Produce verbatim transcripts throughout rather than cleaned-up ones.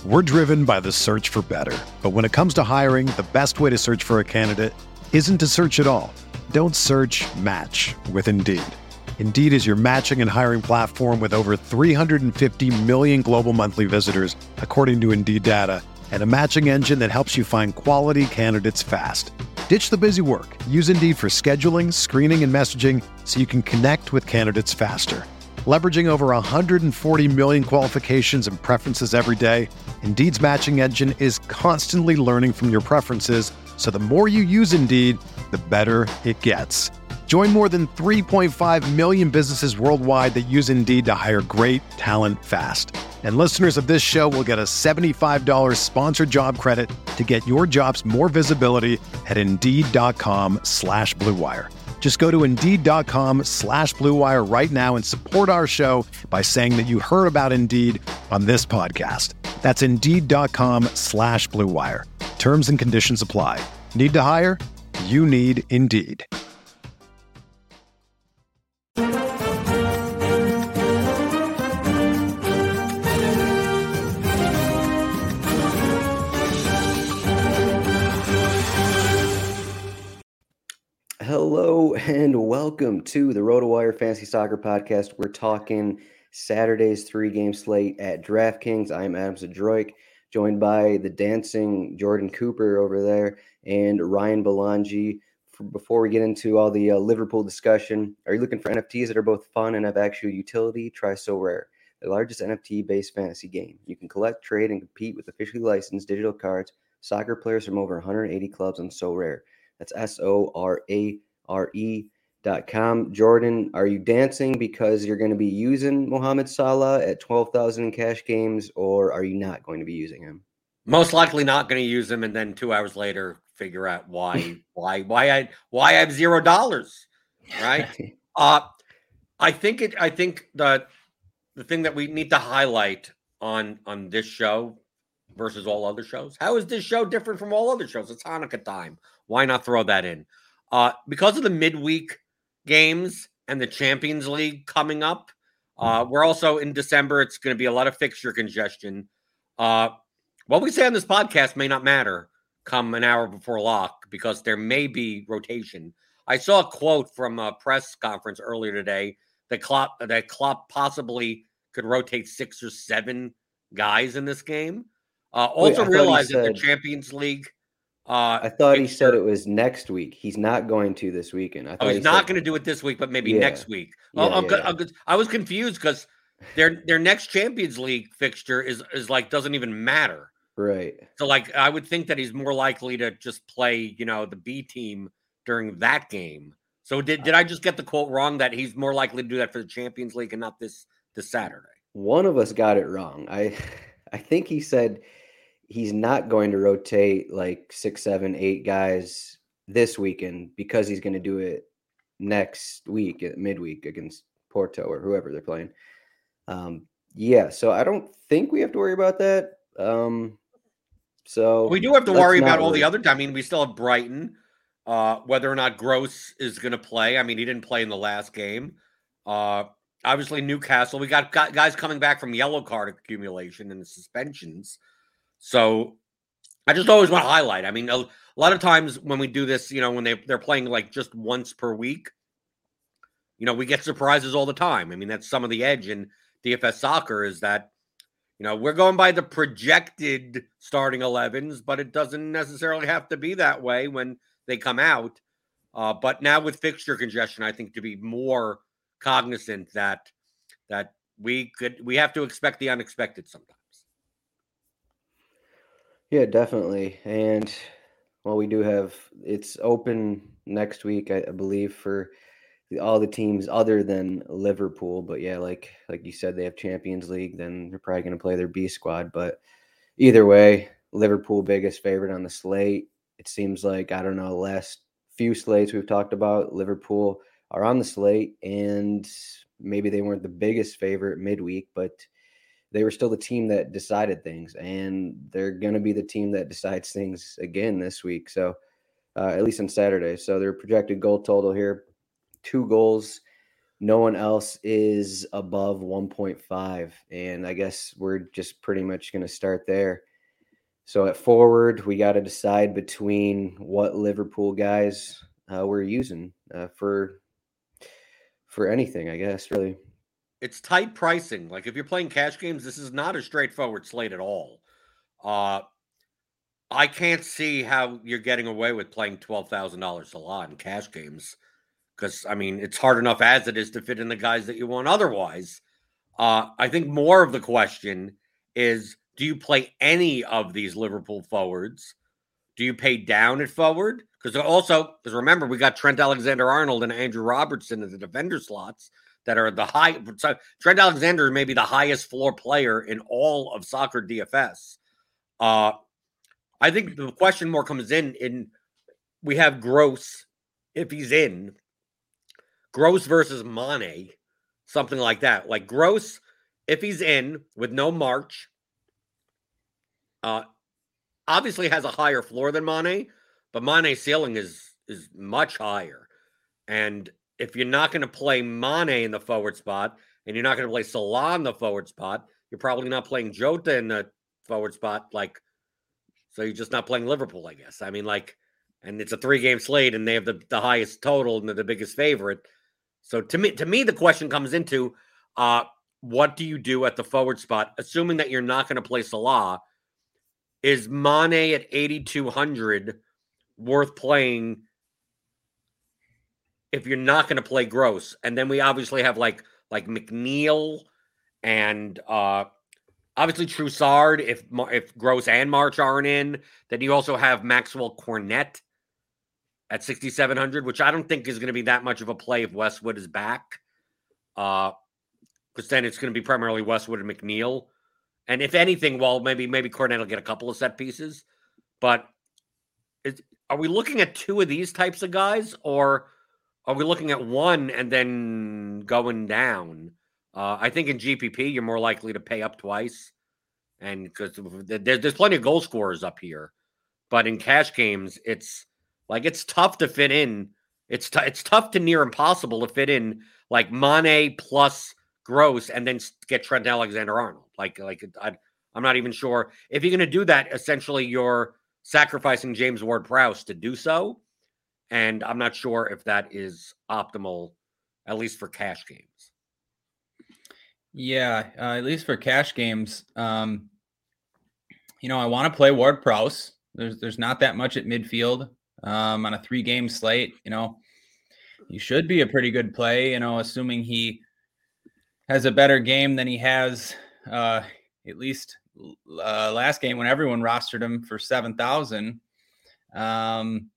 We're driven by the search for better. But when it comes to hiring, the best way to search for a candidate isn't to search at all. Don't search, match with Indeed. Indeed is your matching and hiring platform with over three hundred fifty million global monthly visitors, according to Indeed data, and a matching engine that helps you find quality candidates fast. Ditch the busy work. Use Indeed for scheduling, screening, and messaging so you can connect with candidates faster. Leveraging over one hundred forty million qualifications and preferences every day, Indeed's matching engine is constantly learning from your preferences, so the more you use Indeed, the better it gets. Join more than three point five million businesses worldwide that use Indeed to hire great talent fast. And listeners of this show will get a seventy-five dollars sponsored job credit to get your jobs more visibility at Indeed.com slash Blue Wire. Just go to Indeed.com slash Blue Wire right now and support our show by saying that you heard about Indeed on this podcast. That's Indeed.com slash Blue Wire. Terms and conditions apply. Need to hire? You need Indeed. Hello and welcome to the RotoWire Fantasy Soccer Podcast. We're talking Saturday's three-game slate at DraftKings. I'm Adam Zadroik, joined by the dancing Jordan Cooper over there and Ryan Belangi. For, before we get into all the uh, Liverpool discussion, are you looking for N F Ts that are both fun and have actual utility? Try So Rare, the largest N F T-based fantasy game. You can collect, trade, and compete with officially licensed digital cards, soccer players from over one hundred eighty clubs on So Rare. That's S O R A R E dot com. Jordan, are you dancing because you're going to be using Mohamed Salah at twelve thousand in cash games, or are you not going to be using him? Most likely not going to use him, and then two hours later figure out why why why I why I have zero dollars. Right? uh I think it I think that the thing that we need to highlight on on this show versus all other shows. How is this show different from all other shows? It's Hanukkah time. Why not throw that in? Uh, because of the midweek games and the Champions League coming up, uh, we're also in December. It's going to be a lot of fixture congestion. Uh, what we say on this podcast may not matter come an hour before lock because there may be rotation. I saw a quote from a press conference earlier today that Klopp, that Klopp possibly could rotate six or seven guys in this game. Uh, also Wait, realize said, that the Champions League. Uh, I thought he said it was next week. He's not going to this weekend. I thought oh, he's he not said, going to do it this week, but maybe yeah. next week. Yeah, oh, I'm yeah, good, yeah. I'm good. I was confused because their their next Champions League fixture is is like doesn't even matter. Right. So like I would think that he's more likely to just play, you know, the B team during that game. So did did I just get the quote wrong that he's more likely to do that for the Champions League and not this this Saturday? One of us got it wrong. I I think he said he's not going to rotate like six, seven, eight guys this weekend because he's going to do it next week at midweek against Porto or whoever they're playing. Um, yeah, so I don't think we have to worry about that. Um, so we do have to worry about all worry. the other. I mean, we still have Brighton. Uh, whether or not Gross is going to play. I mean, he didn't play in the last game. Uh, obviously, Newcastle. We got, got guys coming back from yellow card accumulation and the suspensions. So I just always want to highlight. I mean, a, a lot of times when we do this, you know, when they, they're playing like just once per week, you know, we get surprises all the time. I mean, that's some of the edge in D F S soccer is that, you know, we're going by the projected starting elevens, but it doesn't necessarily have to be that way when they come out. Uh, but now with fixture congestion, I think to be more cognizant that that we could we have to expect the unexpected sometimes. Yeah, definitely. And well, we do have it's open next week, I, I believe, for the, all the teams other than Liverpool. But yeah, like like you said, they have Champions League. Then they're probably going to play their B squad. But either way, Liverpool biggest favorite on the slate. It seems like, I don't know, the last few slates we've talked about, Liverpool are on the slate, and maybe they weren't the biggest favorite midweek, but they were still the team that decided things, and they're going to be the team that decides things again this week. So uh, at least on Saturday. So their projected goal total here, two goals no one else is above one point five. And I guess we're just pretty much going to start there. So at forward, we got to decide between what Liverpool guys uh, we're using uh, for for anything, I guess, really. It's tight pricing. Like if you're playing cash games, this is not a straightforward slate at all. Uh, I can't see how you're getting away with playing twelve thousand dollars a lot in cash games. Because, I mean, it's hard enough as it is to fit in the guys that you want otherwise. Uh, I think more of the question is, do you play any of these Liverpool forwards? Do you pay down at forward? Because also, because remember, we got Trent Alexander-Arnold and Andrew Robertson in the defender slots that are the high. So Trent Alexander may be the highest floor player in all of soccer D F S. Uh, I think the question more comes in, in we have Gross, if he's in, Gross versus Mane, something like that. Like Gross, if he's in with no March, uh, obviously has a higher floor than Mane, but Mane's ceiling is is much higher. And if you're not going to play Mane in the forward spot, and you're not going to play Salah in the forward spot, you're probably not playing Jota in the forward spot. Like, so you're just not playing Liverpool, I guess. I mean, like, and it's a three-game slate, and they have the, the highest total and they're the biggest favorite. So to me, to me, the question comes into uh, what do you do at the forward spot, assuming that you're not going to play Salah? Is Mane at eighty-two hundred worth playing if you're not going to play Gross? And then we obviously have like like McNeil and uh, obviously Trossard if if Gross and March aren't in. Then you also have Maxwell Cornet at sixty-seven hundred, which I don't think is going to be that much of a play if Westwood is back. Uh, because then it's going to be primarily Westwood and McNeil. And if anything, well, maybe maybe Cornet will get a couple of set pieces. But is, are we looking at two of these types of guys, or are we looking at one and then going down? Uh, I think in G P P, you're more likely to pay up twice. And because there, there's plenty of goal scorers up here. But in cash games, it's like it's tough to fit in. It's t- it's tough to near impossible to fit in like Mane plus Gross and then get Trent Alexander-Arnold. Like like I, I'm not even sure if you're going to do that. Essentially, you're sacrificing James Ward-Prowse to do so, and I'm not sure if that is optimal, at least for cash games. Yeah, uh, at least for cash games. Um, you know, I want to play Ward-Prowse. There's there's not that much at midfield. Um, on a three-game slate, you know, he should be a pretty good play, you know, assuming he has a better game than he has uh, at least uh, last game when everyone rostered him for seven thousand. Um,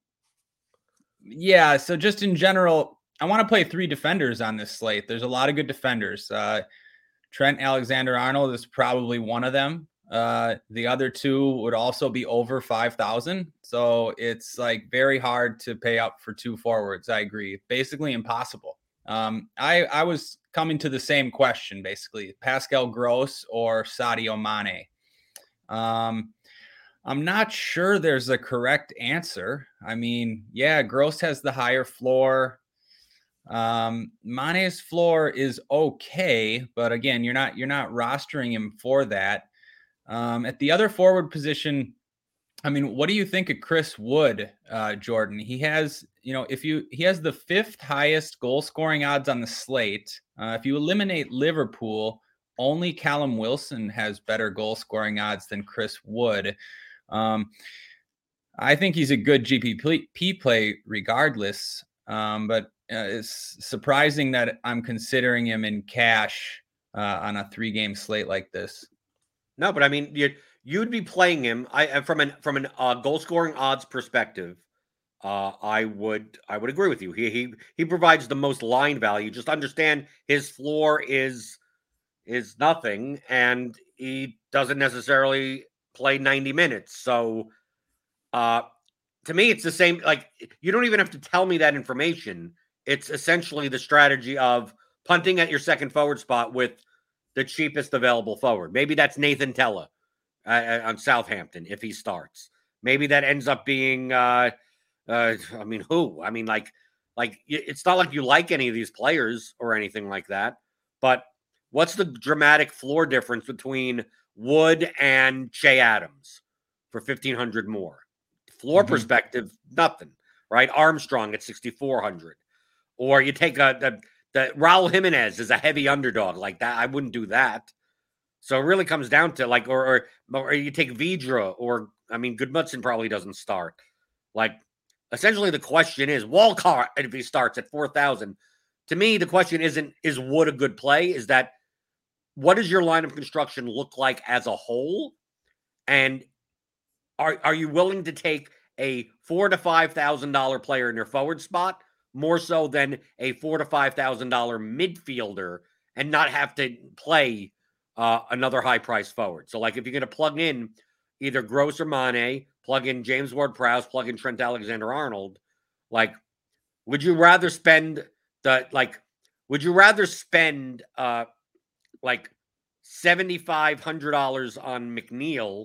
yeah, so just in general, I want to play three defenders on this slate. There's a lot of good defenders. Uh, Trent Alexander-Arnold is probably one of them. Uh, the other two would also be over five thousand. So it's like very hard to pay up for two forwards. I agree. Basically impossible. Um, I, I was coming to the same question, basically Pascal Gross or Sadio Mane. Um, I'm not sure there's a correct answer. I mean, yeah, Gross has the higher floor. Um, Mane's floor is okay, but again, you're not, you're not rostering him for that. Um, at the other forward position, I mean, what do you think of Chris Wood, uh, Jordan? He has, you know, if you, he has the fifth highest goal scoring odds on the slate. Uh, if you eliminate Liverpool, only Callum Wilson has better goal scoring odds than Chris Wood. Um, I think he's a good G P P play regardless. Um, but uh, it's surprising that I'm considering him in cash uh, on a three game slate like this. No, but I mean, you you'd be playing him. I from an from an uh, goal scoring odds perspective. Uh, I would I would agree with you. He he he provides the most line value. Just understand his floor is is nothing, and he doesn't necessarily play ninety minutes. So, uh, to me, it's the same. Like you don't even have to tell me that information. It's essentially the strategy of punting at your second forward spot with the cheapest available forward. Maybe that's Nathan Tella uh, on Southampton if he starts. Maybe that ends up being, uh, uh, I mean, who? I mean, like, Like, it's not like you like any of these players or anything like that. But what's the dramatic floor difference between Wood and Shea Adams for fifteen hundred more? Floor mm-hmm. perspective, nothing, right? Armstrong at sixty-four hundred. Or you take a, the, the Raul Jimenez is a heavy underdog like that. I wouldn't do that. So it really comes down to like, or, or, or you take Vidra, or, I mean, Goodmutson probably doesn't start. Like, essentially the question is, Walcott, if he starts at four thousand, to me, the question isn't, is Wood a good play? Is that, what does your lineup construction look like as a whole? And are, are you willing to take a four to five thousand dollar player in your forward spot more so than a four to five thousand dollar midfielder and not have to play uh, another high price forward? So, like, if you're going to plug in either Gross or Mane, plug in James Ward-Prowse, plug in Trent Alexander-Arnold, like, would you rather spend the like? Would you rather spend uh like seventy-five hundred dollars on McNeil,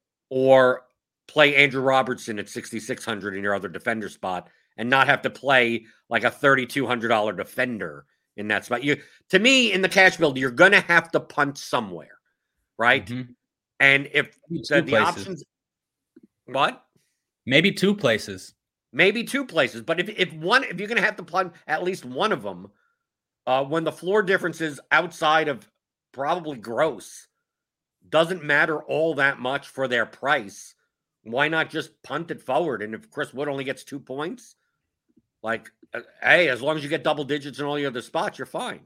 or play Andrew Robertson at sixty-six hundred in your other defender spot and not have to play like a thirty-two hundred dollar defender in that spot? You, to me, in the cash build, you're going to have to punt somewhere, right? Mm-hmm. And if the, the options, what? Maybe two places. Maybe two places. But if, if one, if you're going to have to punt at least one of them, uh, when the floor differences outside of probably Gross doesn't matter all that much for their price, why not just punt it forward? And if Chris Wood only gets two points, like, uh, hey, as long as you get double digits in all your other spots, you're fine.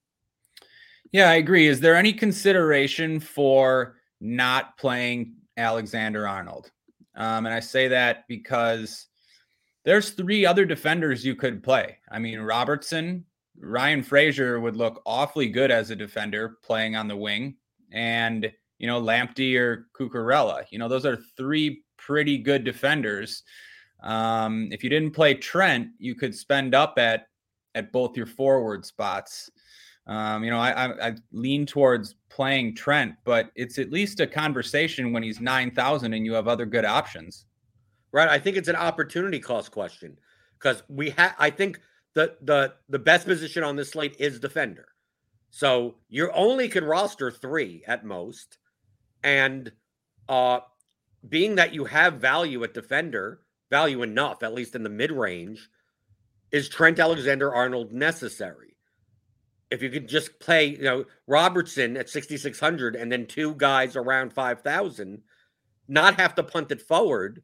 Yeah, I agree. Is there any consideration for not playing Alexander Arnold? Um, and I say that because there's three other defenders you could play. I mean, Robertson, Ryan Frazier would look awfully good as a defender playing on the wing. And, you know, Lamptey or Cucurella, you know, those are three pretty good defenders. Um, if you didn't play Trent, you could spend up at, at both your forward spots. Um, you know, I, I, I lean towards playing Trent, but it's at least a conversation when he's nine thousand and you have other good options. Right. I think it's an opportunity cost question, because we have, I think the, the, the best position on this slate is defender. So you only can roster three at most. And uh, being that you have value at defender, value enough, at least in the mid-range, is Trent Alexander-Arnold necessary? If you could just play, you know, Robertson at sixty-six hundred and then two guys around five thousand, not have to punt it forward,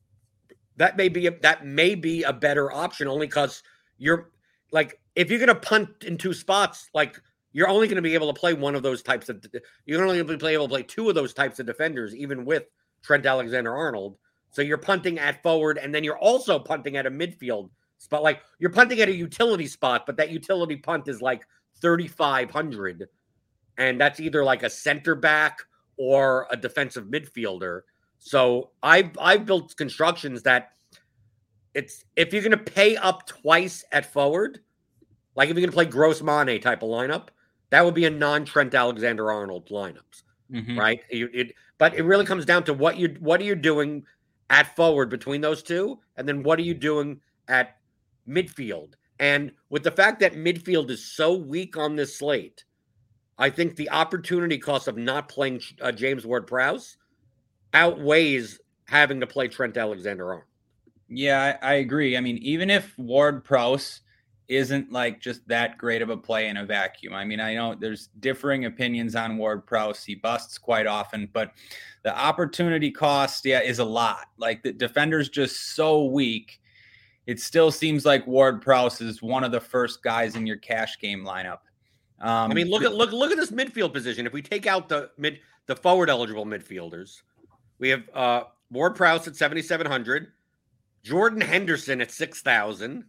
that may be a, that may be a better option, only because you're like, if you're going to punt in two spots, like, you're only going to be able to play one of those types of, you're only going to be able to play two of those types of defenders, even with Trent Alexander-Arnold. So you're punting at forward, and then you're also punting at a midfield spot. Like, you're punting at a utility spot, but that utility punt is like thirty-five hundred, and that's either like a center back or a defensive midfielder. So I've, I've built constructions that it's, if you're going to pay up twice at forward, like if you're going to play Gross Mane type of lineup, that would be a non-Trent Alexander-Arnold lineups, mm-hmm. right? It, it, but it really comes down to what you what are you doing at forward between those two, and then what are you doing at midfield? And with the fact that midfield is so weak on this slate, I think the opportunity cost of not playing uh, James Ward-Prowse outweighs having to play Trent Alexander-Arnold. Yeah, I, I agree. I mean, even if Ward-Prowse isn't like just that great of a play in a vacuum. I mean, I know there's differing opinions on Ward-Prowse. He busts quite often, but the opportunity cost, yeah, is a lot. Like, the defender's just so weak. It still seems like Ward-Prowse is one of the first guys in your cash game lineup. Um, I mean, look at look look at this midfield position. If we take out the mid the forward eligible midfielders, we have uh, Ward-Prowse at seventy-seven hundred, Jordan Henderson at six thousand.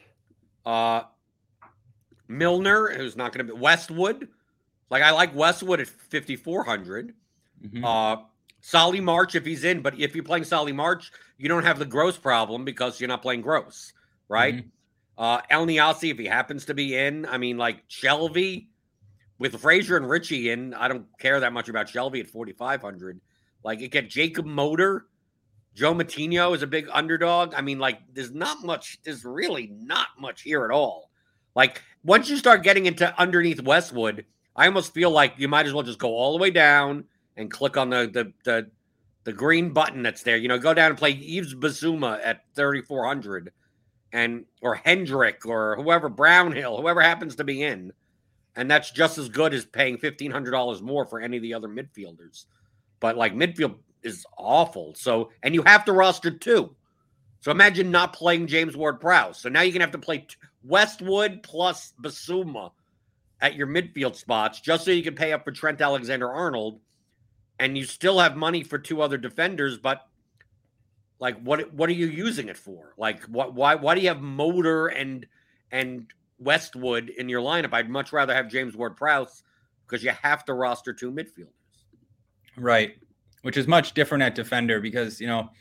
Uh, Milner, who's not going to be Westwood. Like, I like Westwood at fifty-four hundred. Mm-hmm. Uh, Solly March, if he's in, but if you're playing Solly March, you don't have the Gross problem because you're not playing Gross, right? Mm-hmm. Uh, El Niasi, if he happens to be in, I mean, like Shelby with Frazier and Richie in, I don't care that much about Shelby at forty-five hundred. Like, you get Jacob Motor Joe Matinho is a big underdog. I mean, like, there's not much, there's really not much here at all. Like, once you start getting into underneath Westwood, I almost feel like you might as well just go all the way down and click on the the the, the green button that's there. You know, go down and play Yves Bissouma at thirty-four hundred and or Hendrick or whoever, Brownhill, whoever happens to be in. And that's just as good as paying fifteen hundred dollars more for any of the other midfielders. But, like, midfield is awful. So, and you have to roster two. So imagine not playing James Ward-Prowse. So now you're going to have to play t- Westwood plus Bissouma at your midfield spots just so you can pay up for Trent Alexander-Arnold. And you still have money for two other defenders, but, like, what what are you using it for? Like, what why why do you have Motor and and Westwood in your lineup? I'd much rather have James Ward-Prowse because you have to roster two midfielders. Right. Which is much different at defender because, you know, I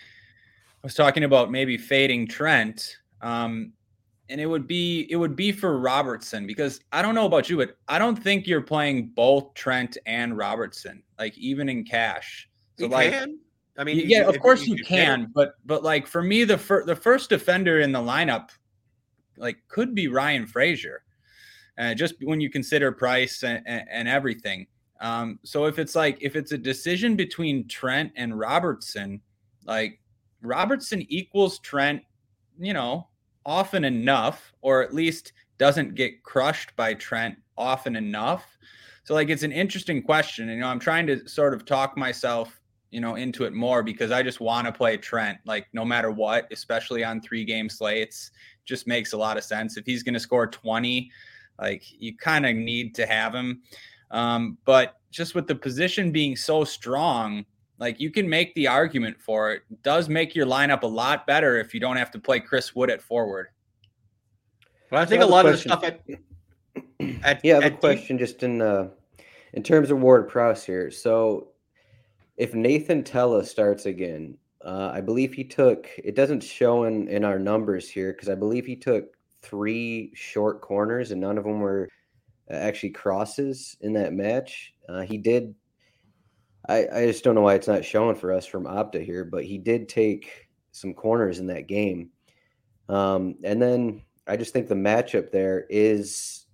was talking about maybe fading Trent. Um, and it would be, it would be for Robertson because I don't know about you, but I don't think you're playing both Trent and Robertson, like even in cash. So you like, can. I mean, yeah, you, of course you, you can, can, but, but like for me, the first, the first defender in the lineup, like could be Ryan Frazier. Uh, just when you consider price and, and, and everything. Um, so if it's like, if it's a decision between Trent and Robertson, like Robertson equals Trent, you know, often enough, or at least doesn't get crushed by Trent often enough. So like, it's an interesting question. You know, I'm trying to sort of talk myself, you know, into it more because I just want to play Trent, like no matter what, especially on three game slates, just makes a lot of sense. If he's going to score twenty, like you kind of need to have him. Um, but just with the position being so strong, like you can make the argument for it. It does make your lineup a lot better if you don't have to play Chris Wood at forward. But I think so a lot question. of the stuff at, at yeah, I have at a question just in uh, in terms of Ward-Prowse here. So if Nathan Tella starts again, uh, I believe he took, it doesn't show in, in our numbers here because I believe he took three short corners and none of them were actually crosses in that match. Uh, he did. I, I just don't know why it's not showing for us from Opta here, but he did take some corners in that game. Um, and then I just think the matchup there is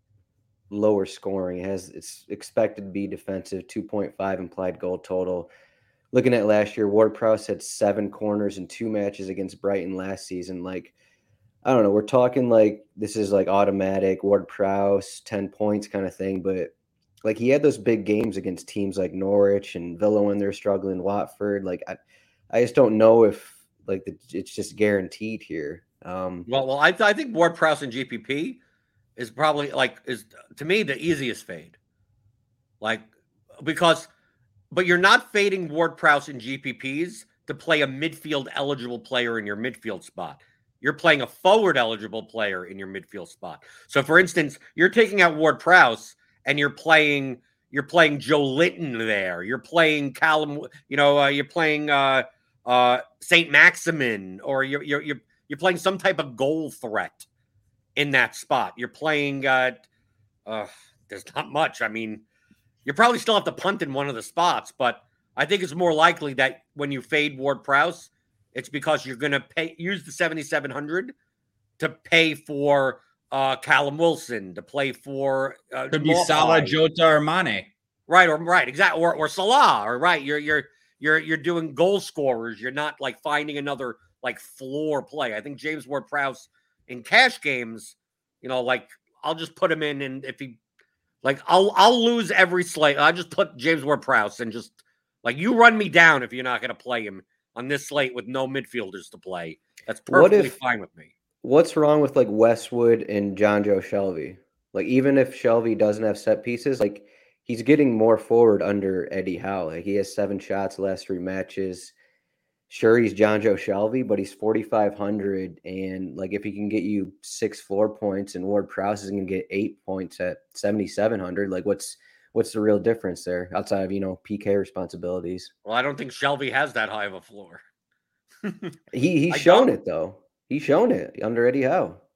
lower scoring. It has it's expected to be defensive, two point five implied goal total. Looking at last year, Ward-Prowse had seven corners in two matches against Brighton last season. Like, I don't know, we're talking like this is like automatic Ward-Prowse, ten points kind of thing. But like he had those big games against teams like Norwich and Villa when they're struggling, Watford. Like I, I just don't know if like the, it's just guaranteed here. Um, well, well, I, th- I think Ward-Prowse in G P P is probably like is to me the easiest fade. Like because, but you're not fading Ward-Prowse in G P Ps to play a midfield eligible player in your midfield spot. You're playing a forward eligible player in your midfield spot. So, for instance, you're taking out Ward-Prowse and you're playing you're playing Joe Linton there. You're playing Callum. You know, uh, you're playing uh, uh, Saint Maximin, or you're you're you're you're playing some type of goal threat in that spot. You're playing. Uh, uh, there's not much. I mean, you probably still have to punt in one of the spots, but I think it's more likely that when you fade Ward-Prowse, it's because you're going to pay use the seventy-seven hundred to pay for uh, Callum Wilson, to play for uh, could be Salah, Jota, or Mane, right? Or right, exactly, or or Salah, or right. You're you're you're you're doing goal scorers. You're not like finding another like floor play. I think James Ward-Prowse in cash games, you know, like I'll just put him in, and if he like I'll I'll lose every slate. I'll just put James Ward-Prowse and just like you run me down if you're not going to play him on this slate with no midfielders to play. That's perfectly if, fine with me. What's wrong with like Westwood and John Joe Shelby? Like even if Shelby doesn't have set pieces, like he's getting more forward under Eddie Howe. Like he has seven shots the last three matches. Sure, he's John Joe Shelby, but he's forty-five hundred. And like if he can get you six floor points and Ward-Prowse is going to get eight points at seventy-seven hundred, like what's What's the real difference there outside of, you know, P K responsibilities? Well, I don't think Shelby has that high of a floor. he He's I shown don't. it, though. He's shown it under Eddie Howe.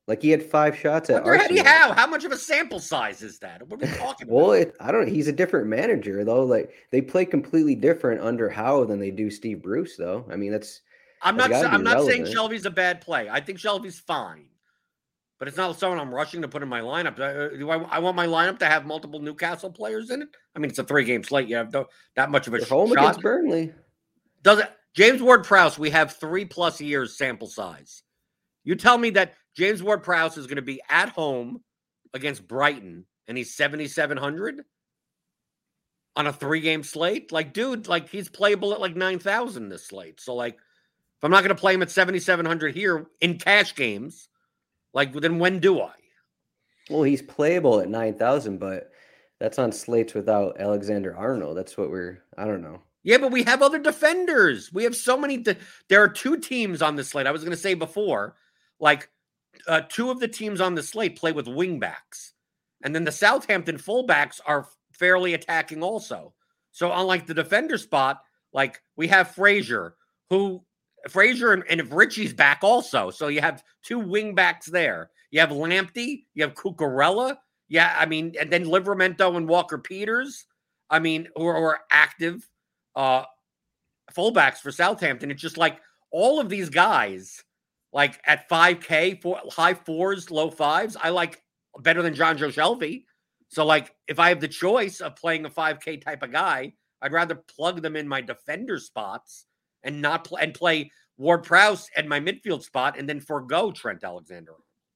Like he had five shots at Wonder Eddie Arsenal. Howe. How much of a sample size is that? What are we talking about? Well, it, I don't. He's a different manager though. Like they play completely different under Howe than they do Steve Bruce, though. I mean, that's. I'm that's not. gotta be I'm not saying relevant. Shelby's a bad play. I think Shelby's fine, but it's not someone I'm rushing to put in my lineup. Uh, Do I, I want my lineup to have multiple Newcastle players in it? I mean, it's a three game slate. You have no, that much of a They're sh- home shot. against Burnley. Does it? James Ward-Prowse, we have three plus years sample size. You tell me that James Ward-Prowse is going to be at home against Brighton and he's seventy-seven hundred on a three-game slate? Like, dude, like he's playable at like nine thousand this slate. So, like, if I'm not going to play him at seventy-seven hundred here in cash games, like, then when do I? Well, he's playable at nine thousand, but that's on slates without Alexander Arnold. That's what we're. I don't know. Yeah, but we have other defenders. We have so many. De- there are two teams on this slate. I was going to say before, like uh, two of the teams on the slate play with wingbacks. And then the Southampton fullbacks are fairly attacking also. So unlike the defender spot, like we have Frazier, who Frazier and, and if Richie's back also. So you have two wingbacks there. You have Lamptey, you have Cucurella. Yeah, I mean, and then Livramento and Walker Peters. I mean, who are, who are active. Uh, fullbacks for Southampton. It's just like all of these guys, like at five K, four, high fours, low fives, I like better than John Joe Shelby. So, like, if I have the choice of playing a five K type of guy, I'd rather plug them in my defender spots and not play and play Ward-Prowse at my midfield spot and then forego Trent Alexander.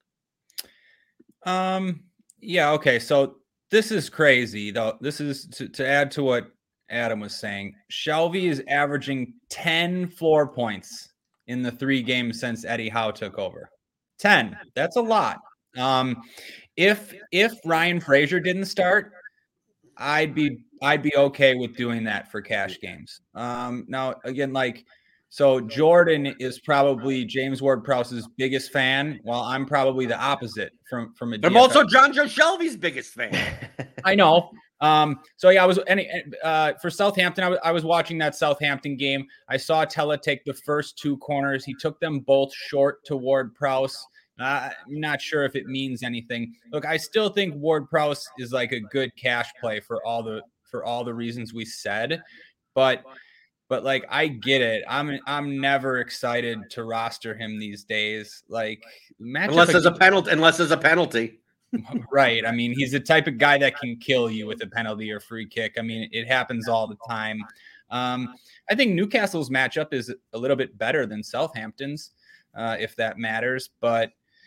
Um. Yeah. Okay. So this is crazy, though. This is to, to add to what Adam was saying. Shelby is averaging ten floor points in the three games since Eddie Howe took over. ten. That's a lot. Um, if if Ryan Frazier didn't start, I'd be I'd be okay with doing that for cash games. Um, now again, like so, Jordan is probably James Ward-Prowse's biggest fan, while I'm probably the opposite from from a. But I'm also John Joe Shelby's biggest fan. I know. Um, so yeah, I was any uh, for Southampton. I was, I was watching that Southampton game. I saw Tella take the first two corners. He took them both short to Ward-Prowse. Uh, I'm not sure if it means anything. Look, I still think Ward-Prowse is like a good cash play for all the for all the reasons we said, but but like I get it. I'm I'm never excited to roster him these days. Like unless there's a penalty. Unless there's a penalty. Right. I mean, he's the type of guy that can kill you with a penalty or free kick. I mean, it happens all the time. Um, I think Newcastle's matchup is a little bit better than Southampton's, uh, if that matters. But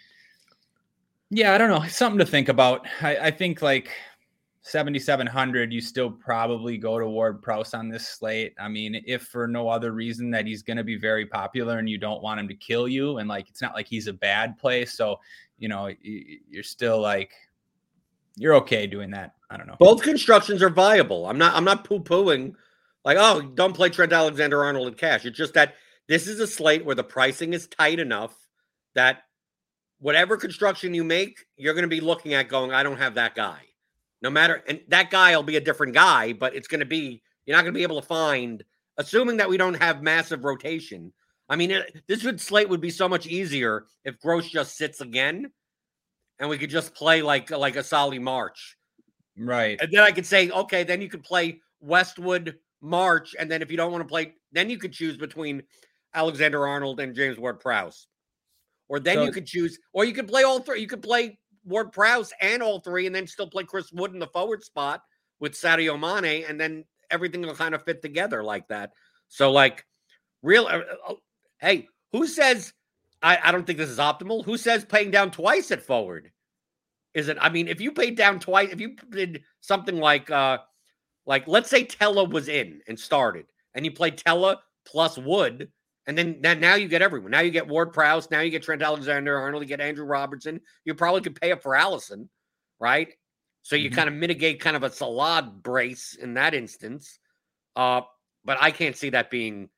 yeah, I don't know. Something to think about. I, I think like seventy-seven hundred, you still probably go to Ward-Prowse on this slate. I mean, if for no other reason that he's going to be very popular and you don't want him to kill you, and like it's not like he's a bad play. So, you know, you're still like, you're okay doing that. I don't know. Both constructions are viable. I'm not, I'm not poo-pooing like, oh, don't play Trent Alexander-Arnold in cash. It's just that this is a slate where the pricing is tight enough that whatever construction you make, you're going to be looking at going, I don't have that guy. No matter, and that guy will be a different guy, but it's going to be, you're not going to be able to find, assuming that we don't have massive rotation. I mean, it, this would slate would be so much easier if Gross just sits again, and we could just play like like a Solly March, right? And then I could say, okay, then you could play Westwood March, and then if you don't want to play, then you could choose between Alexander Arnold and James Ward-Prowse, or then so, you could choose, or you could play all three. You could play Ward-Prowse and all three, and then still play Chris Wood in the forward spot with Sadio Mane, and then everything will kind of fit together like that. So, like, real. Uh, Hey, who says, I, I don't think this is optimal. Who says paying down twice at forward? Is it, I mean, if you paid down twice, if you did something like, uh, like let's say Tella was in and started, and you played Tella plus Wood, and then, then now you get everyone. Now you get Ward-Prowse, now you get Trent Alexander-Arnold, you get Andrew Robertson. You probably could pay up for Allison, right? So you mm-hmm. kind of mitigate kind of a Salah brace in that instance. Uh, but I can't see that being,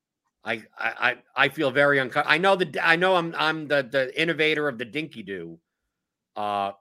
I I I feel very uncomfortable. I know that I know I'm I'm the the innovator of the dinky do, uh,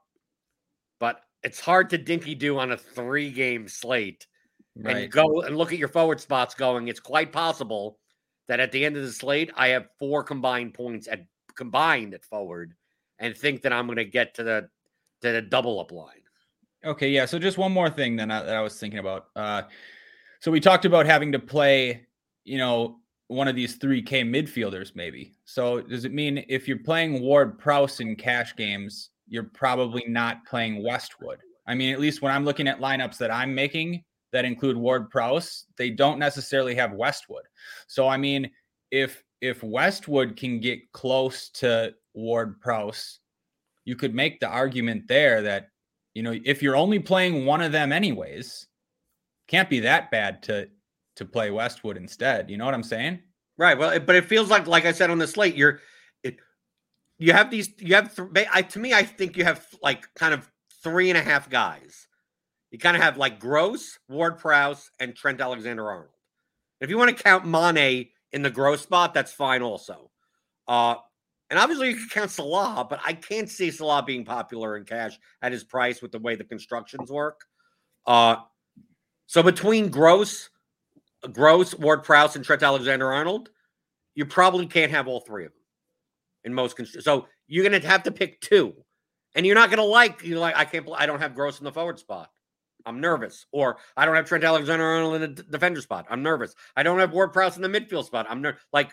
but it's hard to dinky do on a three game slate, right. And go and look at your forward spots. Going, it's quite possible that at the end of the slate I have four combined points at combined at forward, and think that I'm going to get to the to the double up line. Okay, yeah. So just one more thing then I, that I was thinking about. Uh, so we talked about having to play, you know, one of these three K midfielders maybe. So does it mean if you're playing Ward-Prowse in cash games, you're probably not playing Westwood? I mean, at least when I'm looking at lineups that I'm making that include Ward-Prowse, they don't necessarily have Westwood. So, I mean, if if Westwood can get close to Ward-Prowse, you could make the argument there that, you know, if you're only playing one of them anyways, can't be that bad to to play Westwood instead. You know what I'm saying? Right. Well, it, but it feels like, like I said on the slate, you're, it, you have these, you have, th- I, to me, I think you have like kind of three and a half guys. You kind of have like Gross, Ward-Prowse, and Trent Alexander-Arnold. If you want to count Mane in the Gross spot, that's fine also. Uh, And obviously you can count Salah, but I can't see Salah being popular in cash at his price with the way the constructions work. Uh, so between Gross, Gross, Ward-Prowse, and Trent Alexander-Arnold, you probably can't have all three of them in most. Const- so you're going to have to pick two, and you're not going to like. You're like, I can't. I don't have Gross in the forward spot. I'm nervous. Or I don't have Trent Alexander-Arnold in the d- defender spot. I'm nervous. I don't have Ward-Prowse in the midfield spot. I'm ner- like.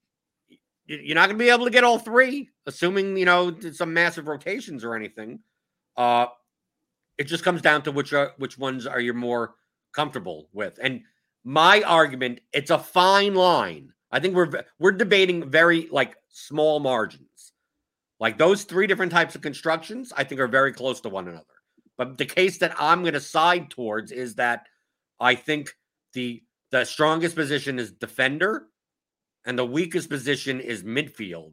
You're not going to be able to get all three, assuming, you know, some massive rotations or anything. Uh, it just comes down to which are, which ones are you more comfortable with. And my argument, it's a fine line. I think we're we're debating very, like, small margins. Like, those three different types of constructions, I think, are very close to one another. But the case that I'm going to side towards is that I think the the strongest position is defender, and the weakest position is midfield.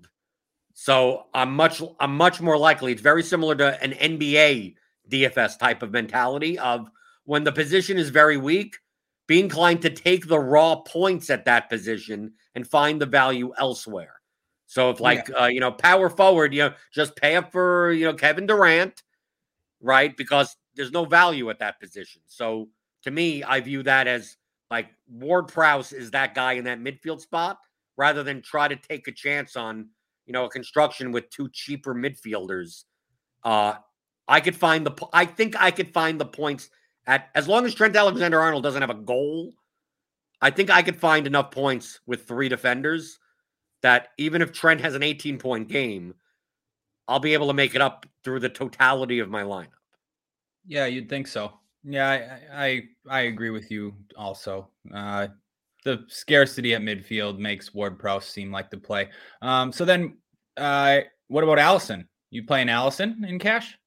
So I'm much I'm much more likely. It's very similar to an N B A D F S type of mentality of when the position is very weak, be inclined to take the raw points at that position and find the value elsewhere. So if like, yeah. uh, you know, power forward, you know, just pay up for, you know, Kevin Durant, right? Because there's no value at that position. So to me, I view that as like Ward-Prowse is that guy in that midfield spot, rather than try to take a chance on, you know, a construction with two cheaper midfielders. Uh, I could find the, I think I could find the points at, as long as Trent Alexander-Arnold doesn't have a goal, I think I could find enough points with three defenders that even if Trent has an eighteen point game, I'll be able to make it up through the totality of my lineup. Yeah, you'd think so. Yeah, I, I, I agree with you also. Uh, The scarcity at midfield makes Ward-Prowse seem like the play. Um, so then, uh, what about Allison? You playing Allison in cash?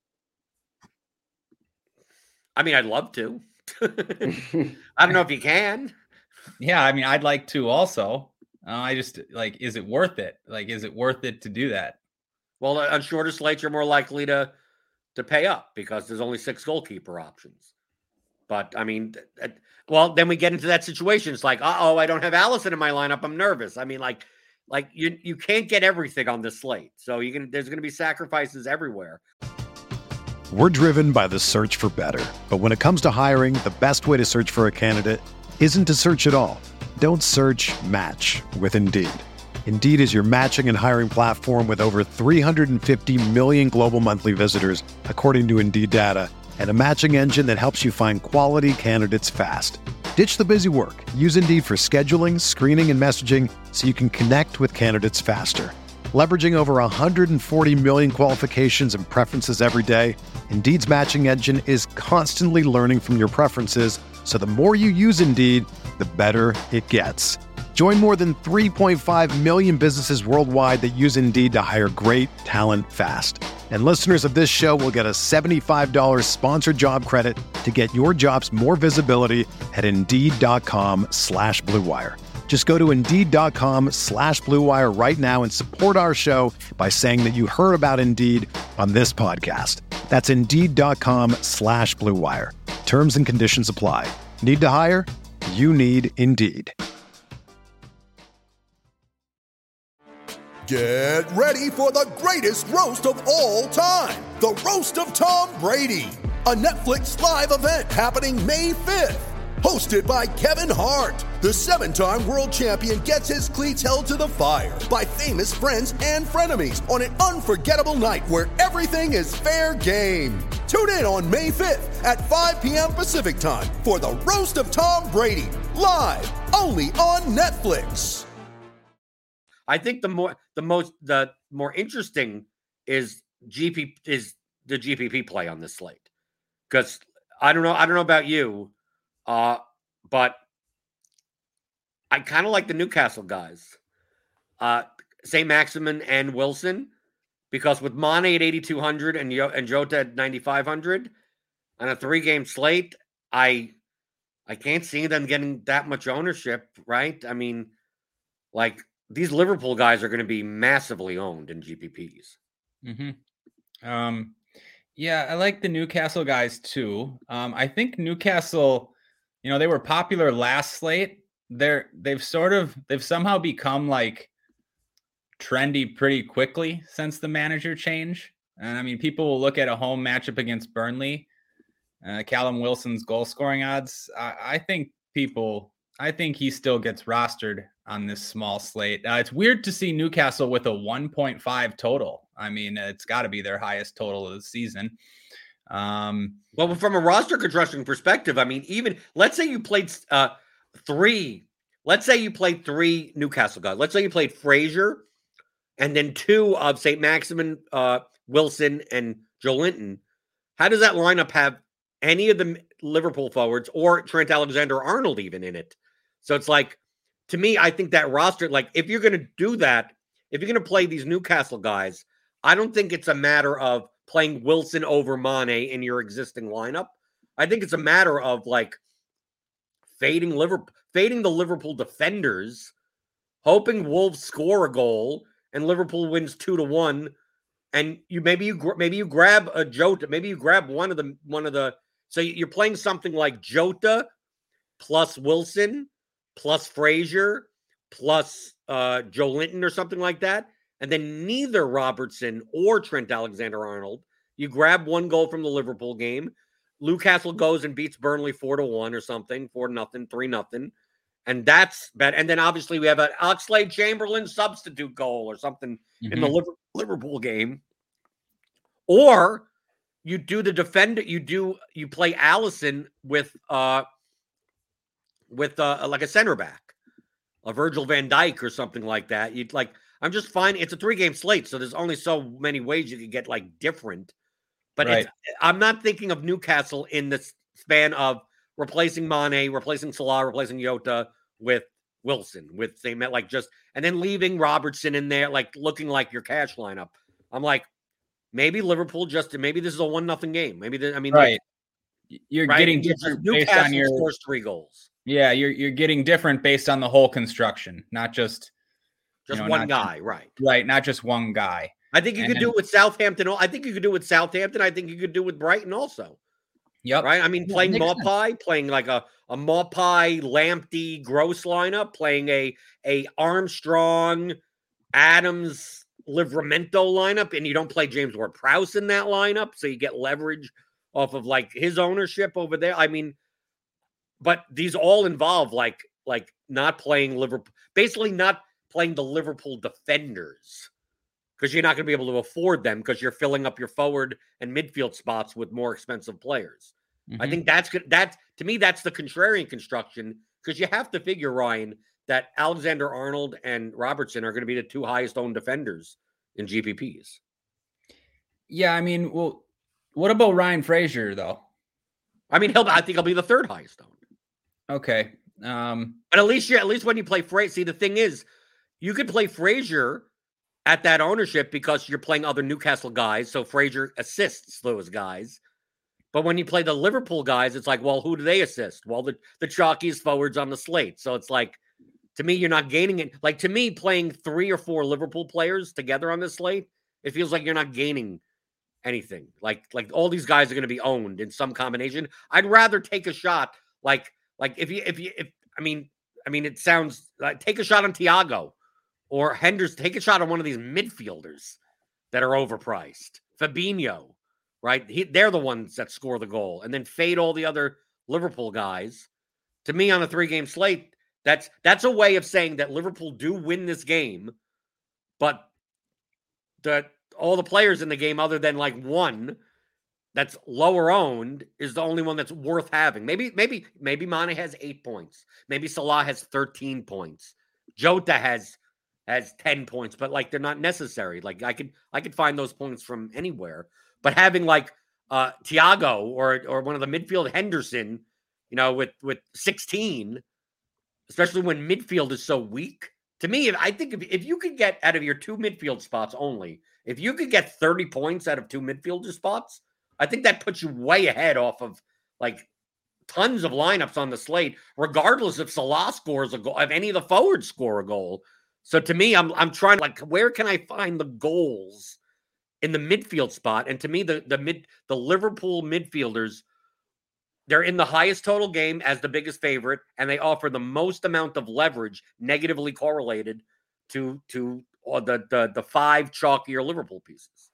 I mean, I'd love to. I don't know if you can. Yeah, I mean, I'd like to also. Uh, I just, like, is it worth it? Like, is it worth it to do that? Well, on shorter slates, you're more likely to to pay up because there's only six goalkeeper options. But, I mean, well, then we get into that situation. It's like, uh-oh, I don't have Allison in my lineup. I'm nervous. I mean, like, like you you can't get everything on this slate. So you can there's going to be sacrifices everywhere. We're driven by the search for better. But when it comes to hiring, the best way to search for a candidate isn't to search at all. Don't search, match with Indeed. Indeed is your matching and hiring platform with over three hundred fifty million global monthly visitors, according to Indeed data, and a matching engine that helps you find quality candidates fast. Ditch the busy work. Use Indeed for scheduling, screening, and messaging so you can connect with candidates faster. Leveraging over one hundred forty million qualifications and preferences every day, Indeed's matching engine is constantly learning from your preferences, so the more you use Indeed, the better it gets. Join more than three point five million businesses worldwide that use Indeed to hire great talent fast. And listeners of this show will get a seventy-five dollars sponsored job credit to get your jobs more visibility at Indeed.com slash Blue Wire. Just go to Indeed.com slash Blue Wire right now and support our show by saying that you heard about Indeed on this podcast. That's Indeed.com slash Blue Wire. Terms and conditions apply. Need to hire? You need Indeed. Get ready for the greatest roast of all time. The Roast of Tom Brady. A Netflix live event happening May fifth. Hosted by Kevin Hart, the seven-time world champion gets his cleats held to the fire by famous friends and frenemies on an unforgettable night where everything is fair game. Tune in on May fifth at five p.m. Pacific time for the Roast of Tom Brady, live only on Netflix. I think the more, the most, the more interesting is G P is the G P P play on this slate, because I don't know, I don't know about you. Uh, but I kind of like the Newcastle guys, uh, Saint Maximin and Wilson, because with Mane at eighty-two hundred and Yo- and Jota at ninety-five hundred on a three-game slate, I I can't see them getting that much ownership, right? I mean, like these Liverpool guys are going to be massively owned in G P Ps. Mm-hmm. Um, yeah, I like the Newcastle guys too. Um, I think Newcastle. You know, they were popular last slate. They're they've sort of they've somehow become like trendy pretty quickly since the manager change. And I mean, people will look at a home matchup against Burnley, uh, Callum Wilson's goal scoring odds. I, I think people, I think he still gets rostered on this small slate. Uh, it's weird to see Newcastle with a one point five total. I mean, it's got to be their highest total of the season. Um, well, from a roster construction perspective, I mean, even let's say you played uh, three, let's say you played three Newcastle guys. Let's say you played Frazier and then two of Saint Maximin, uh, Wilson, and Joelinton. How does that lineup have any of the Liverpool forwards or Trent Alexander-Arnold even in it? So it's like, to me, I think that roster, like if you're going to do that, if you're going to play these Newcastle guys, I don't think it's a matter of playing Wilson over Mane in your existing lineup. I think it's a matter of like fading Liverpool, fading the Liverpool defenders, hoping Wolves score a goal and Liverpool wins two to one. And you maybe you maybe you grab a Jota, maybe you grab one of the one of the. So you're playing something like Jota plus Wilson plus Frazier plus uh, Joelinton or something like that. And then neither Robertson or Trent Alexander-Arnold. You grab one goal from the Liverpool game. Newcastle goes and beats Burnley four to one or something, four to nothing, three nothing, and that's bad. And then obviously we have an Oxlade-Chamberlain substitute goal or something mm-hmm. in the Liverpool game. Or you do the defender. You do you play Allison with uh with uh like a center back, a Virgil van Dijk or something like that. You'd like. I'm just fine. It's a three-game slate, so there's only so many ways you can get like different. But right. it's, I'm not thinking of Newcastle in the span of replacing Mane, replacing Salah, replacing Jota with Wilson, with same like just and then leaving Robertson in there, like looking like your cash lineup. I'm like, maybe Liverpool just maybe this is a one nothing game. Maybe the, I mean, right. Like, you're right? getting different based Newcastle on your scores three goals. Yeah, you're you're getting different based on the whole construction, not just. Just you know, one guy, just, right? Right, not just one guy. I think you and could then, do it with Southampton. I think you could do it with Southampton. I think you could do it with Brighton also. Yep. Right? I mean, yeah, playing Maupay, playing like a, a Maupay, Lamptey, Gross lineup, playing a, a Armstrong, Adams, Livramento lineup, and you don't play James Ward-Prowse in that lineup, so you get leverage off of like his ownership over there. I mean, but these all involve like like not playing Liverpool, basically not playing the Liverpool defenders, because you're not going to be able to afford them because you're filling up your forward and midfield spots with more expensive players. Mm-hmm. I think that's good. That to me, that's the contrarian construction, because you have to figure, Ryan, that Alexander-Arnold and Robertson are going to be the two highest owned defenders in G P Ps. Yeah, I mean, well, what about Ryan Frazier though? I mean, he'll. I think he'll be the third highest owned. Okay, um, but at least you, at least when you play Frazier, see the thing is, you could play Frazier at that ownership because you're playing other Newcastle guys, so Frazier assists those guys. But when you play the Liverpool guys, it's like, well, who do they assist? Well, the, the chalkiest forwards on the slate. So it's like, to me, you're not gaining it. Like, to me, playing three or four Liverpool players together on this slate, it feels like you're not gaining anything. Like, like all these guys are going to be owned in some combination. I'd rather take a shot. Like, like if you, if you, if, I mean, I mean, it sounds like take a shot on Thiago. Or Henderson, take a shot on one of these midfielders that are overpriced. Fabinho, right? He, they're the ones that score the goal. And then fade all the other Liverpool guys to me on a three-game slate, that's that's a way of saying that Liverpool do win this game, but the all the players in the game other than like one that's lower owned is the only one that's worth having. Maybe, maybe, maybe Mane has eight points. Maybe Salah has thirteen points. Jota has has ten points, but like they're not necessary. Like I could I could find those points from anywhere. But having like uh Thiago or or one of the midfield Henderson, you know, with with sixteen, especially when midfield is so weak. To me, I think if, if you could get out of your two midfield spots only, if you could get thirty points out of two midfielder spots, I think that puts you way ahead off of like tons of lineups on the slate, regardless if Salah scores a goal, if any of the forwards score a goal. So to me, I'm I'm trying like, where can I find the goals in the midfield spot? And to me, the the mid the Liverpool midfielders, they're in the highest total game as the biggest favorite, and they offer the most amount of leverage negatively correlated to to or the the the five chalkier Liverpool pieces.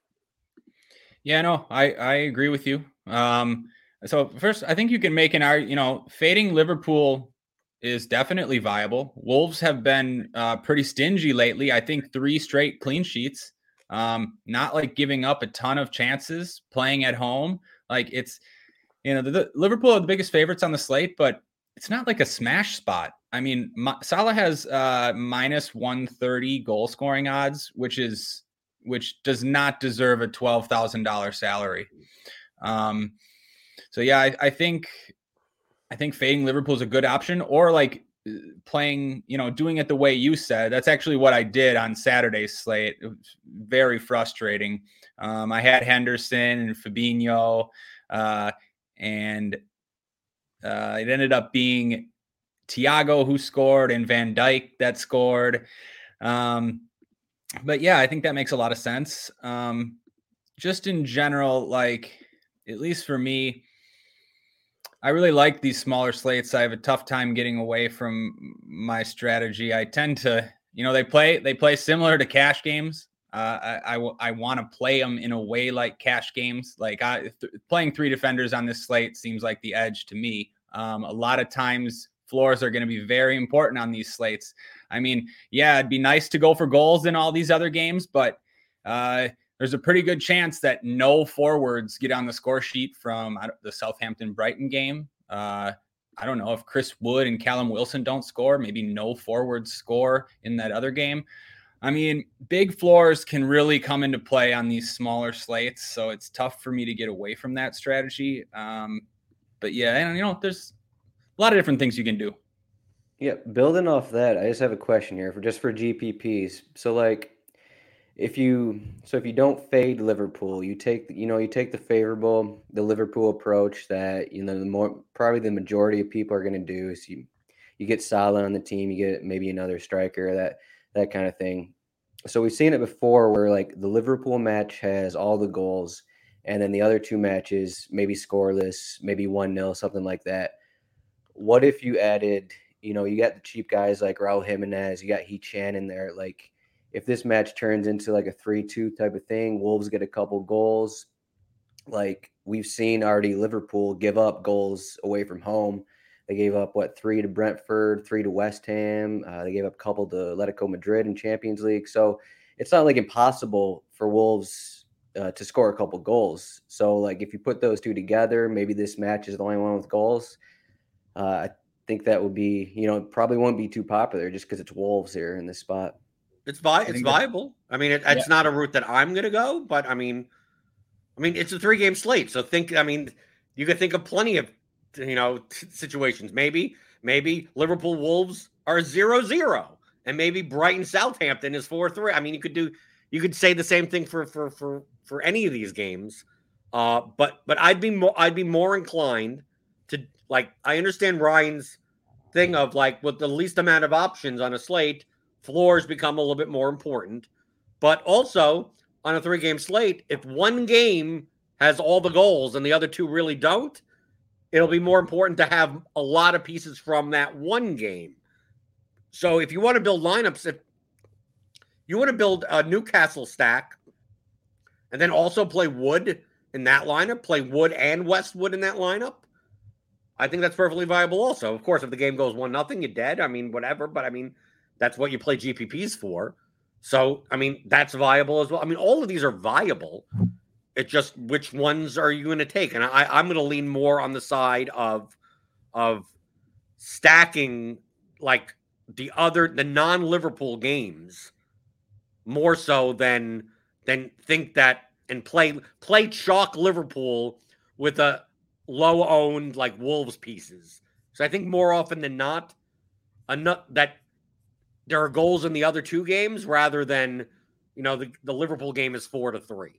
Yeah, no, I, I agree with you. Um, so first, I think you can make an argument, you know, fading Liverpool is definitely viable. Wolves have been uh, pretty stingy lately. I think three straight clean sheets, um, not like giving up a ton of chances, playing at home. Like it's, you know, the, the Liverpool are the biggest favorites on the slate, but it's not like a smash spot. I mean, Ma- Salah has uh, minus one thirty goal scoring odds, which is, which does not deserve a twelve thousand dollars salary. Um, so yeah, I, I think, I think fading Liverpool is a good option, or like playing, you know, doing it the way you said. That's actually what I did on Saturday's slate. It was very frustrating. Um, I had Henderson and Fabinho, uh, and uh, it ended up being Thiago who scored and Van Dijk that scored. Um, But yeah, I think that makes a lot of sense. Um, just in general, like, at least for me, I really like these smaller slates. I have a tough time getting away from my strategy. I tend to, you know, they play, they play similar to cash games. Uh, I, I, I want to play them in a way like cash games. Like I, th- playing three defenders on this slate seems like the edge to me. Um, a lot of times floors are going to be very important on these slates. I mean, yeah, it'd be nice to go for goals in all these other games, but uh, there's a pretty good chance that no forwards get on the score sheet from the Southampton-Brighton game. Uh, I don't know if Chris Wood and Callum Wilson don't score, maybe no forwards score in that other game. I mean, big floors can really come into play on these smaller slates, so it's tough for me to get away from that strategy. Um, but yeah, and you know, there's a lot of different things you can do. Yeah, building off that, I just have a question here for just for G P Ps. So like if you so if you don't fade Liverpool, you take you know, you take the favorable, the Liverpool approach that, you know, the more probably the majority of people are going to do is you you get Salah on the team, you get maybe another striker, that that kind of thing. So we've seen it before where like the Liverpool match has all the goals and then the other two matches maybe scoreless, maybe one nil, something like that. What if you added, you know, you got the cheap guys like Raul Jimenez, you got He Chan in there. Like if this match turns into like a three two type of thing, Wolves get a couple goals. Like we've seen already Liverpool give up goals away from home. They gave up, what, three to Brentford, three to West Ham. Uh, they gave up a couple to Atletico Madrid in Champions League. So it's not like impossible for Wolves uh, to score a couple goals. So like if you put those two together, maybe this match is the only one with goals. Uh, I think that would be, you know, probably won't be too popular just because it's Wolves here in this spot. It's vi- it's viable. I mean, it, it's yeah. not a route that I'm going to go, but I mean, I mean, it's a three game slate. So think, I mean, you could think of plenty of, you know, t- situations. Maybe, maybe Liverpool Wolves are zero zero, and maybe Brighton Southampton is four three. I mean, you could do, you could say the same thing for for for for any of these games. Uh, but but I'd be more I'd be more inclined to, like, I understand Ryan's thing of like with the least amount of options on a slate, floors become a little bit more important. But also on a three game slate, if one game has all the goals and the other two really don't, it'll be more important to have a lot of pieces from that one game. So if you want to build lineups, if you want to build a Newcastle stack and then also play Wood in that lineup, play Wood and Westwood in that lineup, I think that's perfectly viable also. Of course, if the game goes one nothing, you're dead. I mean, whatever. But I mean, that's what you play G P Ps for. So, I mean, that's viable as well. I mean, all of these are viable. It's just which ones are you going to take? And I, I'm going to lean more on the side of of stacking like the other the non-Liverpool games more so than than think that and play play chalk Liverpool with a low-owned like Wolves pieces. So I think more often than not, enough that there are goals in the other two games rather than, you know, the, the Liverpool game is four to three.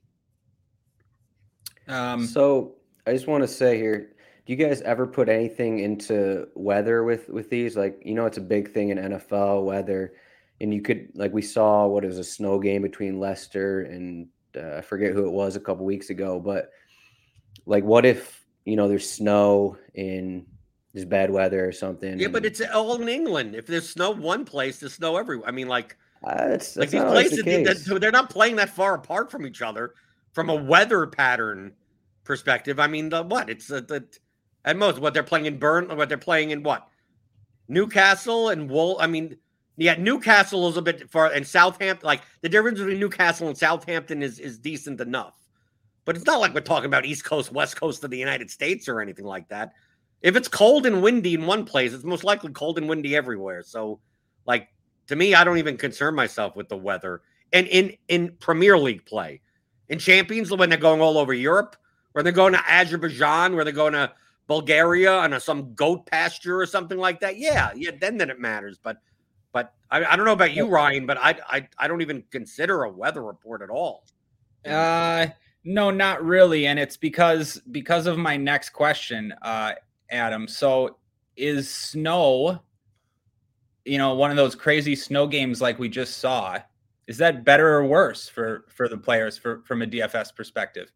Um, so I just want to say here, do you guys ever put anything into weather with, with these? Like, you know, it's a big thing in N F L weather, and you could, like we saw what is a snow game between Leicester and uh, I forget who it was a couple weeks ago, but like, what if, you know, there's snow in there's bad weather or something? Yeah, and, but it's all in England. If there's snow one place, there's snow everywhere. I mean, like, uh, that's, like that's these not always places, the they, case. they're not playing that far apart from each other from a weather pattern perspective. I mean, the what? It's the, the at most what they're playing in Burn, what they're playing in what? Newcastle and Wool. I mean, yeah, Newcastle is a bit far, and Southampton. Like the difference between Newcastle and Southampton is is decent enough, but it's not like we're talking about East Coast, West Coast of the United States or anything like that. If it's cold and windy in one place, it's most likely cold and windy everywhere. So, like to me, I don't even concern myself with the weather. And in in Premier League play, in Champions, when they're going all over Europe, or they're going to Azerbaijan, where they're going to Bulgaria on a, some goat pasture or something like that. Yeah, yeah, then then it matters. But but I, I don't know about you, Ryan, but I, I I don't even consider a weather report at all. Uh, no, not really, and it's because because of my next question, uh, Adam. So is snow, you know, one of those crazy snow games like we just saw? Is that better or worse for for the players for from a D F S perspective?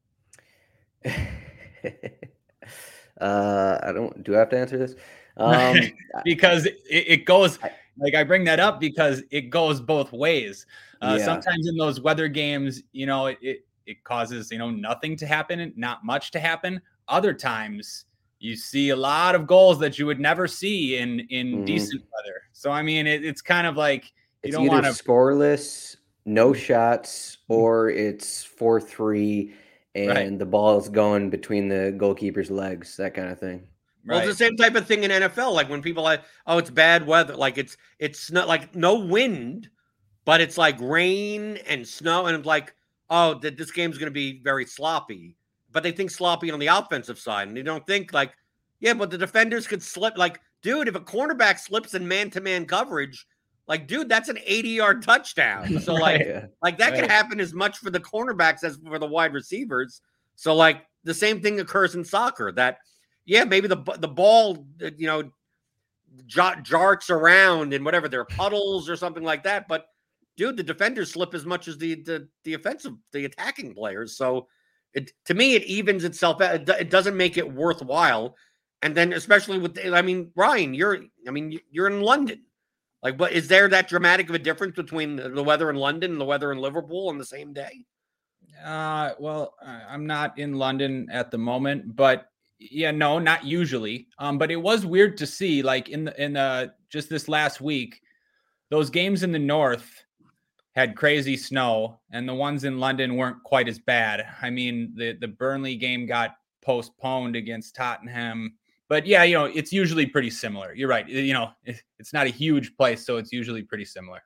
uh, I don't. Do I have to answer this? Um, because it, it goes like I bring that up because it goes both ways. Uh, yeah. Sometimes in those weather games, you know, it, it it causes you know nothing to happen, not much to happen. Other times, you see a lot of goals that you would never see in in mm-hmm. decent weather. So I mean, it, it's kind of like you it's don't either want to scoreless, no shots, or it's four three. And right. the ball is going between the goalkeeper's legs, that kind of thing. Well, right. It's the same type of thing in N F L. Like when people like, oh, it's bad weather. Like it's it's not like no wind, but it's like rain and snow, and it's like, oh, that this game's going to be very sloppy. But they think sloppy on the offensive side, and they don't think like, yeah, but the defenders could slip. Like, dude, if a cornerback slips in man-to-man coverage, like, dude, that's an eighty-yard touchdown. So, like, right. like that right. can happen as much for the cornerbacks as for the wide receivers. So, like, the same thing occurs in soccer. That, yeah, maybe the the ball, you know, j- jarts around and whatever, there are puddles or something like that. But, dude, the defenders slip as much as the the, the offensive, the attacking players. So, it to me, it evens itself out. It, it doesn't make it worthwhile. And then, especially with, I mean, Ryan, you're, I mean, you're in London. Like, what is there that dramatic of a difference between the weather in London and the weather in Liverpool on the same day? Uh, well, I'm not in London at the moment, but yeah, no, not usually. Um, but it was weird to see, like in the in uh just this last week, those games in the north had crazy snow, and the ones in London weren't quite as bad. I mean, the the Burnley game got postponed against Tottenham. But yeah, you know, it's usually pretty similar. You're right. You know, it's not a huge place, so it's usually pretty similar.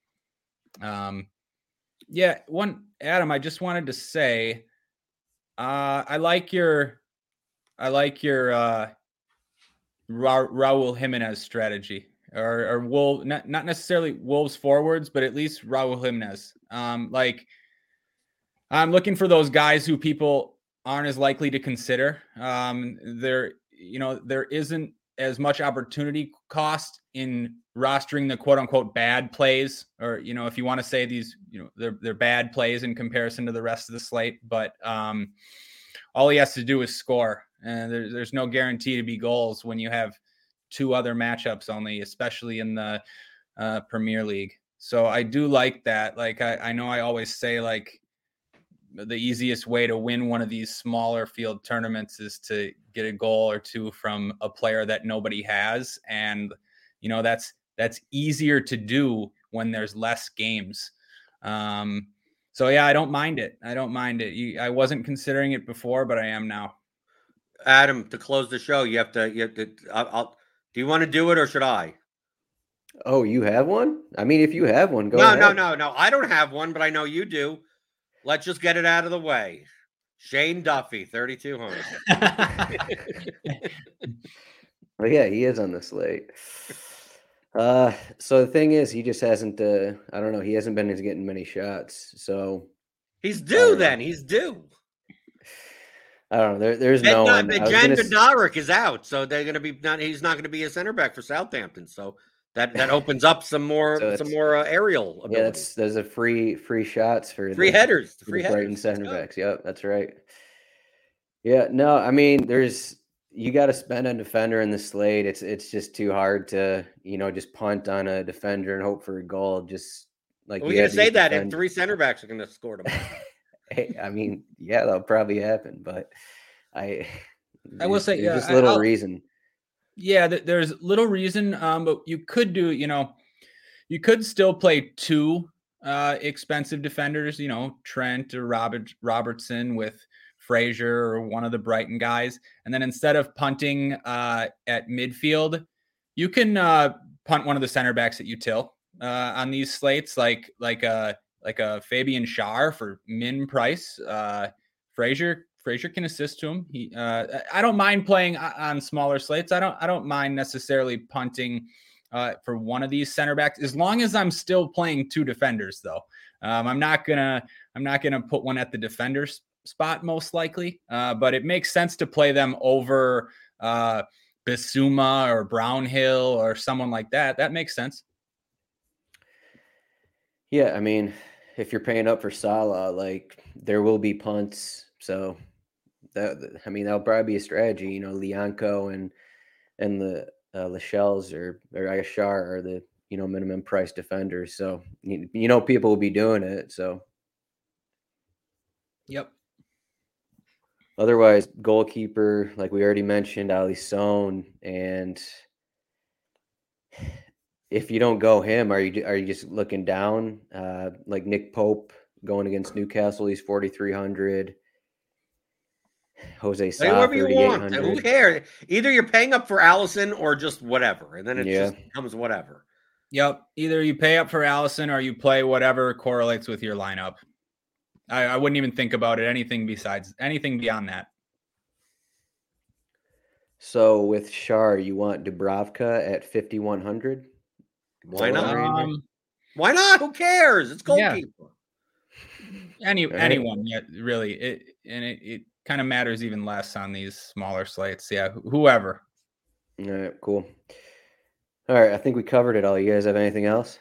Um, yeah, one Adam, I just wanted to say, uh, I like your, I like your uh, Ra- Raul Jimenez strategy, or or Wolves, not not necessarily Wolves forwards, but at least Raul Jimenez. Um, like, I'm looking for those guys who people aren't as likely to consider. Um, they're you know, there isn't as much opportunity cost in rostering the quote unquote bad plays, or, you know, if you want to say these, you know, they're, they're bad plays in comparison to the rest of the slate, but um, all he has to do is score, and there, there's no guarantee to be goals when you have two other matchups only, especially in the uh, Premier League. So I do like that. Like, I, I know I always say, like, the easiest way to win one of these smaller field tournaments is to get a goal or two from a player that nobody has. And, you know, that's, that's easier to do when there's less games. Um, so yeah, I don't mind it. I don't mind it. You, I wasn't considering it before, but I am now. Adam, to close the show, you have to, you have to, I'll, I'll do you want to do it or should I? Oh, you have one? I mean, if you have one, go no, ahead. No, no, no, no. I don't have one, but I know you do. Let's just get it out of the way. Shane Duffy, thirty-two hundred. Well, yeah, he is on the slate. Uh, so the thing is, he just hasn't, uh, I don't know, he hasn't been getting many shots. So he's due then. He's due. I don't know. There, there's Ben, no not, one. Jan Bednarek is out, so they're going to be not. He's not going to be a center back for Southampton. So that that opens up some more so some more uh, aerial ability. Yeah, that's there's a free free shots for free the, headers, for free the headers. Brighton center backs. Yep, that's right. Yeah, no, I mean, there's you got to spend on defender in the slate. It's it's just too hard to you know just punt on a defender and hope for a goal. Just like we're going to say that defend- if three center backs are going to score tomorrow. Hey, I mean, yeah, that'll probably happen, but I, I will say, there's yeah, just little I'll, reason. Yeah, th- there's little reason, um, but you could do, you know, you could still play two uh, expensive defenders, you know, Trent or Robert Robertson with Frazier or one of the Brighton guys, and then instead of punting uh, at midfield, you can uh, punt one of the center backs at util uh, on these slates, like like a. like a Fabian Schär for min price. Uh, Frazier, Frazier can assist to him. He, uh, I don't mind playing on smaller slates. I don't, I don't mind necessarily punting uh, for one of these center backs, as long as I'm still playing two defenders though. Um, I'm not gonna, I'm not gonna put one at the defender spot most likely, uh, but it makes sense to play them over uh, Bissouma or Brownhill or someone like that. That makes sense. Yeah, I mean, if you're paying up for Salah, like there will be punts. So that I mean that'll probably be a strategy. You know, Lianco and and the uh, Lachelles or or I guess Schär are the you know minimum price defenders. So you, you know people will be doing it. So yep. Otherwise, goalkeeper, like we already mentioned, Alisson, and if you don't go him, are you are you just looking down? Uh, like Nick Pope going against Newcastle, he's forty-three hundred. Jose Sa, whatever you want. Who cares? Either you're paying up for Allison or just whatever, and then it yeah. just becomes whatever. Yep. Either you pay up for Allison or you play whatever correlates with your lineup. I, I wouldn't even think about it. Anything besides anything beyond that. So with Schär, you want Dubravka at fifty-one hundred? Why not? Um, Why not? Who cares? It's goalkeeper. Yeah. Any right. anyone, yeah, really. It and it, it kind of matters even less on these smaller slates. Yeah, whoever. All right, cool. All right, I think we covered it all. You guys have anything else?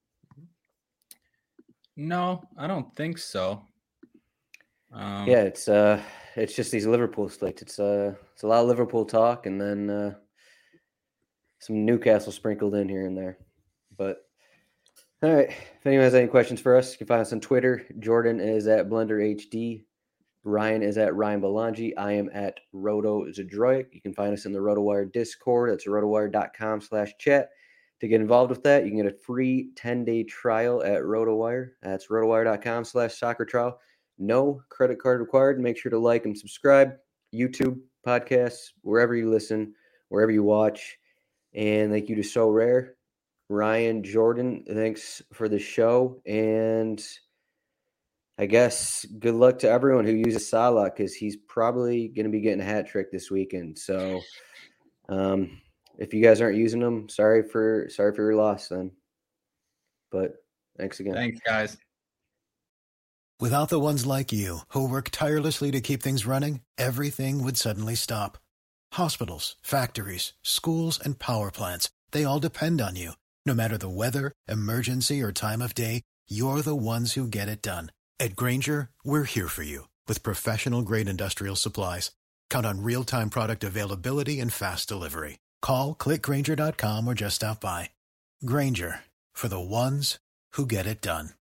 No, I don't think so. Um, yeah, it's uh, it's just these Liverpool slates. It's uh, it's a lot of Liverpool talk, and then uh, some Newcastle sprinkled in here and there. But all right, if anyone has any questions for us, you can find us on Twitter. Jordan is at Blender H D. Ryan is at Ryan Belangi. I am at Roto Zadroic. You can find us in the RotoWire Discord. That's rotowire.com slash chat. To get involved with that, you can get a free ten-day trial at RotoWire. That's rotowire.com slash soccer trial. No credit card required. Make sure to like and subscribe. YouTube, podcasts, wherever you listen, wherever you watch. And thank you to So Rare. Ryan, Jordan, thanks for the show. And I guess good luck to everyone who uses Salah, because he's probably going to be getting a hat trick this weekend. So um, if you guys aren't using them, sorry for sorry for your loss then. But thanks again. Thanks, guys. Without the ones like you who work tirelessly to keep things running, everything would suddenly stop. Hospitals, factories, schools, and power plants, they all depend on you. No matter the weather, emergency, or time of day, you're the ones who get it done. At Grainger, we're here for you with professional-grade industrial supplies. Count on real-time product availability and fast delivery. Call, click Grainger dot com, or just stop by. Grainger, for the ones who get it done.